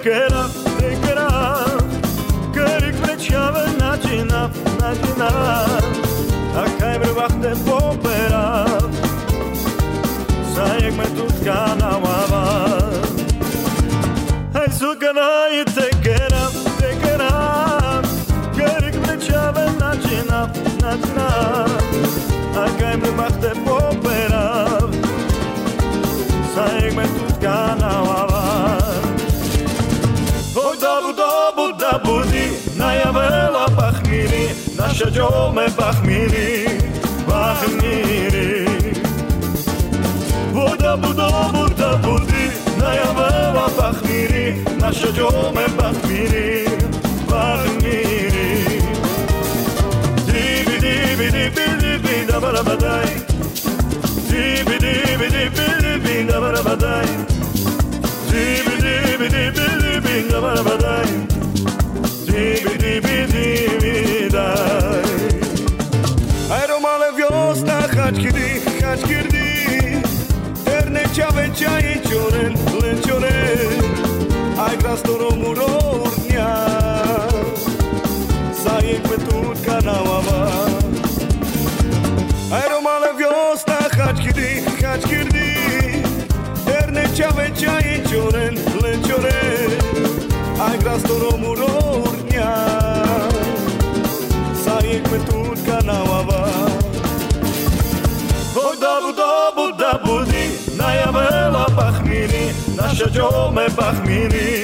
tekera Kırık breçave načina Akaj me vahte popera Sajek me tutka na wava Aj sukana i tekera Kırık breçave načina Akaj me vahte popera Sajek me tutka na wava Buda budi najavela pachmiri Naša džome pachmiri Buda budi najavela pachmiri Naša džome pachmiri Dibi da barabadai Dibi da barabadai Dibi da barabadai Dibi dai Ai romale viosta hachkirdi Terne chavecea e cioren Ai grastoro murornia Sajek me tutka na wava Ai romale viosta hachkirdi Terne chavecea e cioren Ai grastoro murornia Sajek me tutka na wava Buda budi najavela pachmiri Naša džome pachmiri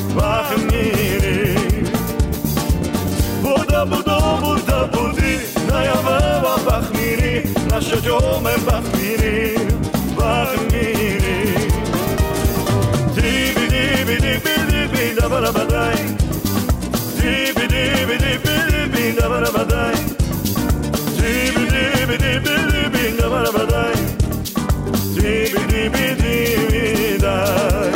Buda budi najavela pachmiri Naša džome pachmiri Dibi da barabadai Dibi da barabadai Dibi da barabadai Dibi dai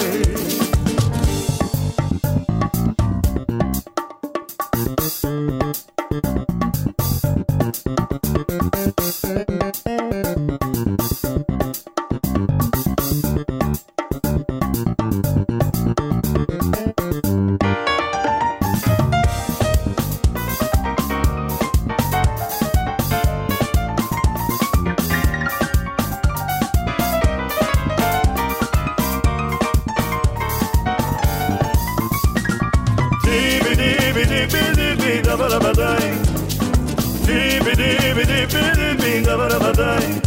Dibi da barabadai